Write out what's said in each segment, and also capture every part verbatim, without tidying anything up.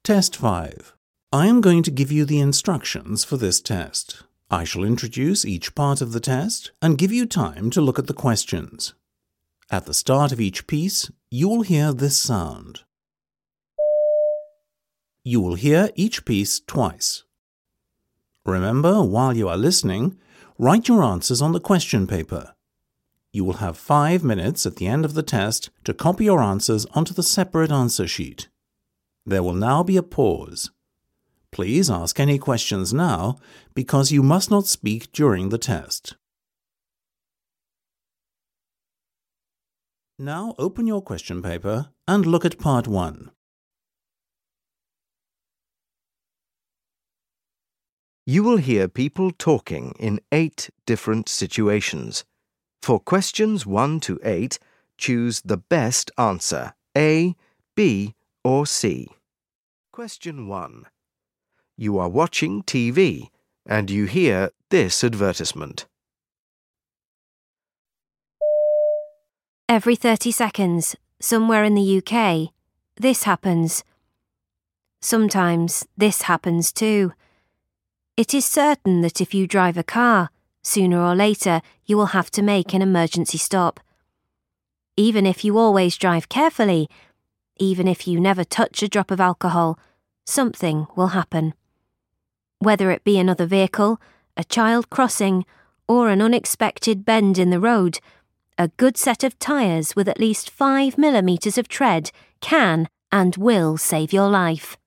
Test five. I am going to give you the instructions for this test. I shall introduce each part of the test and give you time to look at the questions. At the start of each piece, you will hear this sound. You will hear each piece twice. Remember, while you are listening, write your answers on the question paper. You will have five minutes at the end of the test to copy your answers onto the separate answer sheet. There will now be a pause. Please ask any questions now because you must not speak during the test. Now open your question paper and look at part one. You will hear people talking in eight different situations. For questions one to eight, choose the best answer, A, B, or C. Question one. You are watching T V and you hear this advertisement. Every thirty seconds, somewhere in the U K, this happens. Sometimes this happens too. It is certain that if you drive a car, sooner or later you will have to make an emergency stop. Even if you always drive carefully, even if you never touch a drop of alcohol, something will happen. Whether it be another vehicle, a child crossing, or an unexpected bend in the road, a good set of tyres with at least five millimetres of tread can and will save your life.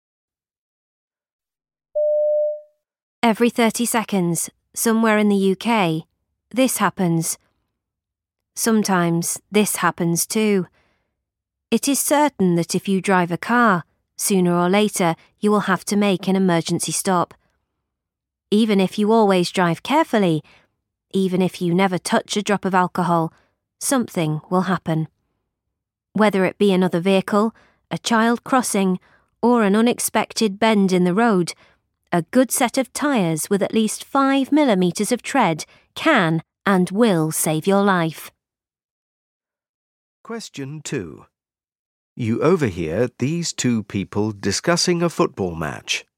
Every thirty seconds, somewhere in the U K, this happens. Sometimes this happens too. It is certain that if you drive a car, sooner or later you will have to make an emergency stop. Even if you always drive carefully, even if you never touch a drop of alcohol, something will happen. Whether it be another vehicle, a child crossing, or an unexpected bend in the road, a good set of tyres with at least five millimetres of tread can and will save your life. Question two. You overhear these two people discussing a football match.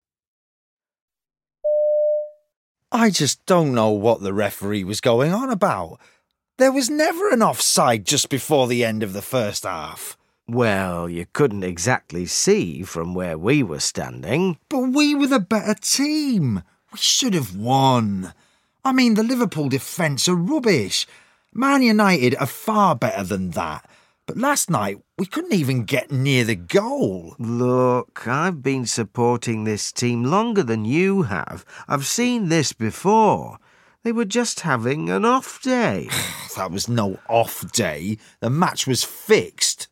I just don't know what the referee was going on about. There was never an offside just before the end of the first half. Well, you couldn't exactly see from where we were standing. But we were the better team. We should have won. I mean, the Liverpool defence are rubbish. Man United are far better than that. But last night, we couldn't even get near the goal. Look, I've been supporting this team longer than you have. I've seen this before. They were just having an off day. That was no off day. The match was fixed.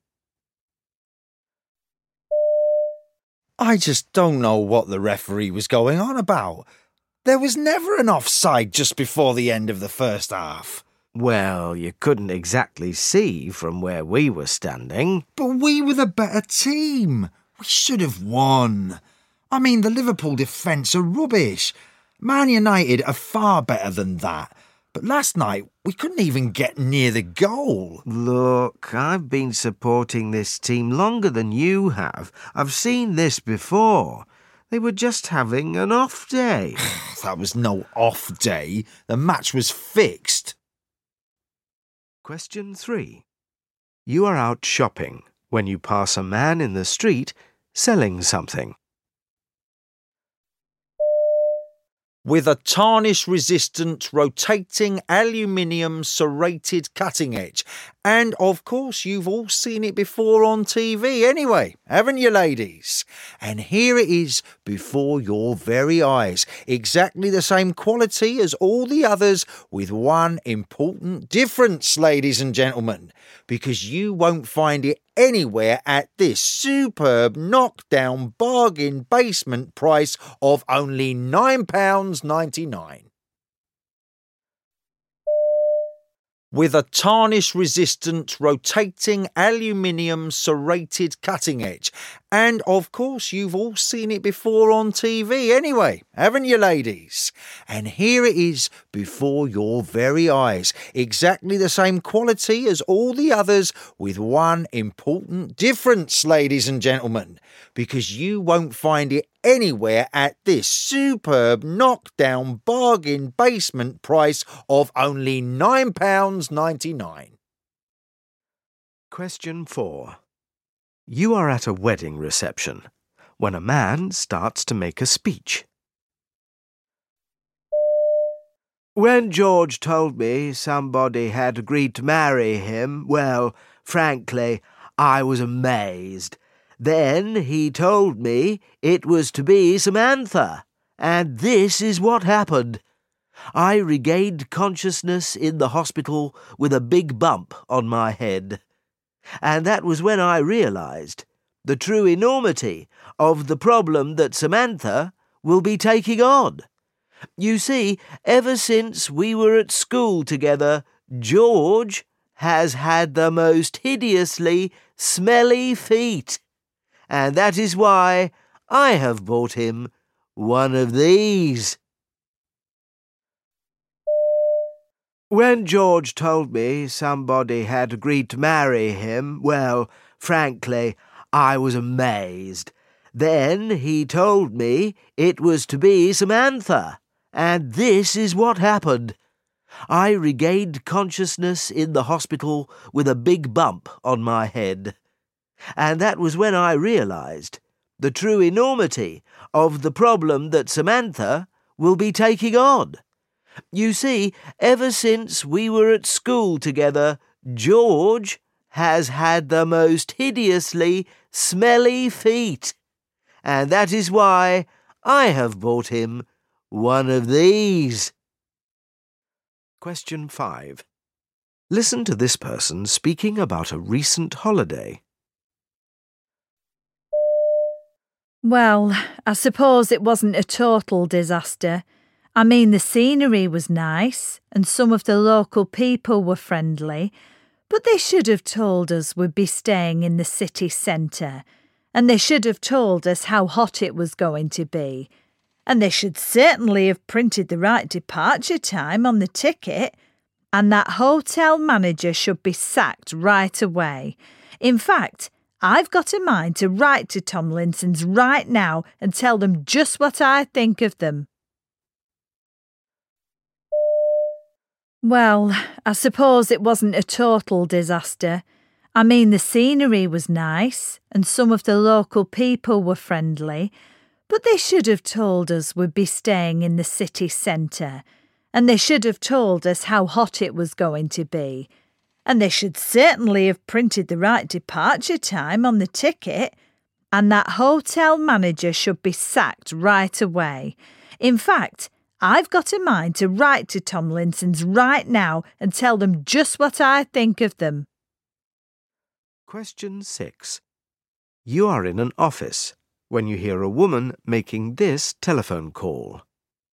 I just don't know what the referee was going on about. There was never an offside just before the end of the first half. Well, you couldn't exactly see from where we were standing. But we were the better team. We should have won. I mean, the Liverpool defence are rubbish. Man United are far better than that. But last night, we couldn't even get near the goal. Look, I've been supporting this team longer than you have. I've seen this before. They were just having an off day. That was no off day. The match was fixed. Question three. You are out shopping when you pass a man in the street selling something. With a tarnish-resistant rotating aluminium serrated cutting edge. And, of course, you've all seen it before on T V anyway, haven't you, ladies? And here it is before your very eyes. Exactly the same quality as all the others, with one important difference, ladies and gentlemen. Because you won't find it anywhere at this superb knockdown bargain basement price of only nine pounds ninety-nine. with a tarnish-resistant rotating aluminium serrated cutting edge. And, of course, you've all seen it before on T V anyway, haven't you, ladies? And here it is before your very eyes. Exactly the same quality as all the others, with one important difference, ladies and gentlemen, because you won't find it anywhere at this superb knockdown bargain basement price of only nine pounds ninety-nine. Question four. You are at a wedding reception when a man starts to make a speech. When George told me somebody had agreed to marry him, well, frankly, I was amazed. Then he told me it was to be Samantha, and this is what happened. I regained consciousness in the hospital with a big bump on my head. And that was when I realised the true enormity of the problem that Samantha will be taking on. You see, ever since we were at school together, George has had the most hideously smelly feet. And that is why I have bought him one of these. When George told me somebody had agreed to marry him, well, frankly, I was amazed. Then he told me it was to be Samantha, and this is what happened. I regained consciousness in the hospital with a big bump on my head. And that was when I realised the true enormity of the problem that Samantha will be taking on. You see, ever since we were at school together, George has had the most hideously smelly feet. And that is why I have bought him one of these. Question five. Listen to this person speaking about a recent holiday. Well, I suppose it wasn't a total disaster. I mean, the scenery was nice, and some of the local people were friendly, but they should have told us we'd be staying in the city centre, and they should have told us how hot it was going to be, and they should certainly have printed the right departure time on the ticket, and that hotel manager should be sacked right away. In fact, I've got a mind to write to Tomlinson's right now and tell them just what I think of them. Well, I suppose it wasn't a total disaster. I mean, the scenery was nice, and some of the local people were friendly, but they should have told us we'd be staying in the city centre, and they should have told us how hot it was going to be, and they should certainly have printed the right departure time on the ticket, and that hotel manager should be sacked right away. In fact, I've got a mind to write to Tomlinson's right now and tell them just what I think of them. Question six. You are in an office when you hear a woman making this telephone call.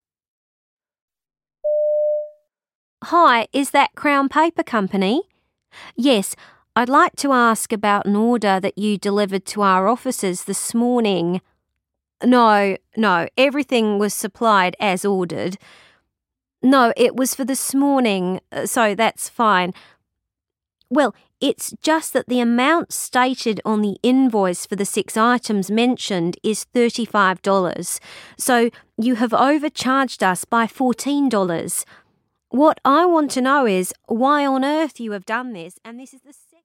Hi, is that Crown Paper Company? Yes, I'd like to ask about an order that you delivered to our offices this morning. No, no, everything was supplied as ordered. No, it was for this morning, so that's fine. Well, it's just that the amount stated on the invoice for the six items mentioned is thirty-five dollars, so you have overcharged us by fourteen dollars. What I want to know is why on earth you have done this, and this is the second.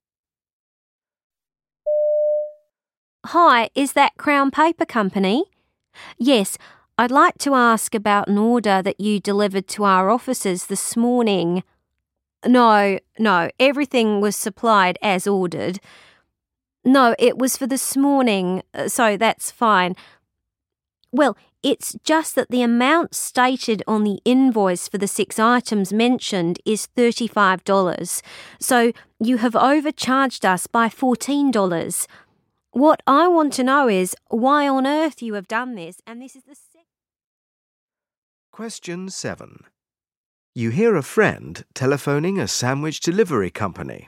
Hi, is that Crown Paper Company? Yes, I'd like to ask about an order that you delivered to our offices this morning. No, no, everything was supplied as ordered. No, it was for this morning, so that's fine. Well, it's just that the amount stated on the invoice for the six items mentioned is thirty-five dollars, so you have overcharged us by fourteen dollars. What I want to know is why on earth you have done this, and this is the second. Question seven. You hear a friend telephoning a sandwich delivery company.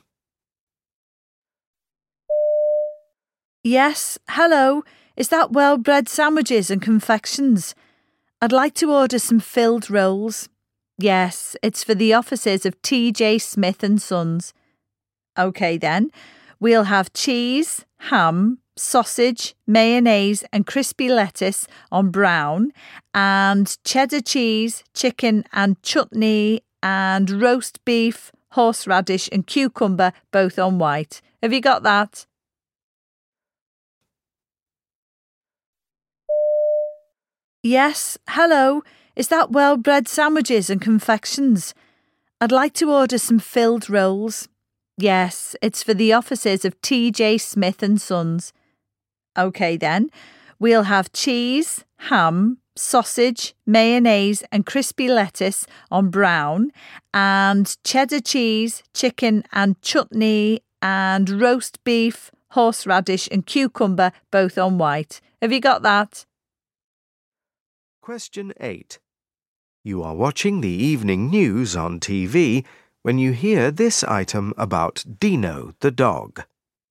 Yes, hello. Is that Well-Bred Sandwiches and Confections? I'd like to order some filled rolls. Yes, it's for the offices of T J Smith and Sons. OK then, we'll have cheese, ham, sausage, mayonnaise and crispy lettuce on brown, and cheddar cheese, chicken and chutney, and roast beef, horseradish and cucumber both on white. Have you got that? Yes, hello. Is that Well-Bred Sandwiches and Confections? I'd like to order some filled rolls. Yes, it's for the offices of T J Smith and Sons. OK then, we'll have cheese, ham, sausage, mayonnaise and crispy lettuce on brown, and cheddar cheese, chicken and chutney, and roast beef, horseradish and cucumber both on white. Have you got that? Question eight. You are watching the evening news on T V when you hear this item about Dino the dog.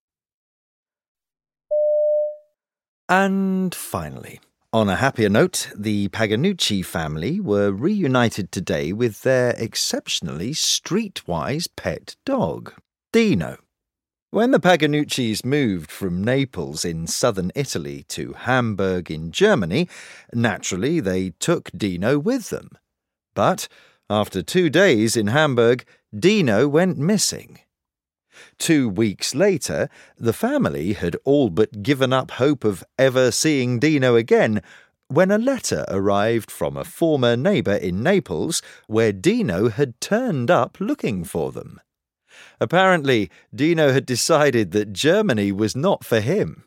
And finally, on a happier note, the Paganucci family were reunited today with their exceptionally streetwise pet dog, Dino. When the Paganuccis moved from Naples in southern Italy to Hamburg in Germany, naturally they took Dino with them. But after two days in Hamburg, Dino went missing. Two weeks later, the family had all but given up hope of ever seeing Dino again when a letter arrived from a former neighbour in Naples where Dino had turned up looking for them. Apparently, Dino had decided that Germany was not for him.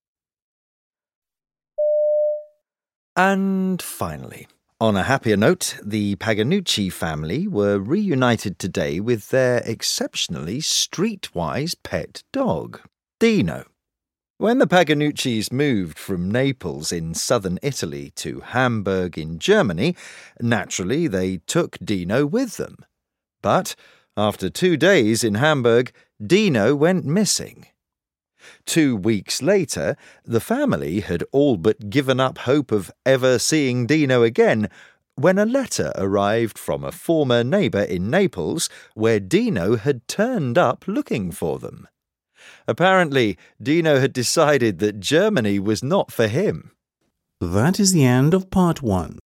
And finally, on a happier note, the Paganucci family were reunited today with their exceptionally streetwise pet dog, Dino. When the Paganuccis moved from Naples in southern Italy to Hamburg in Germany, naturally they took Dino with them. But after two days in Hamburg, Dino went missing. Two weeks later, the family had all but given up hope of ever seeing Dino again when a letter arrived from a former neighbour in Naples where Dino had turned up looking for them. Apparently, Dino had decided that Germany was not for him. That is the end of part one.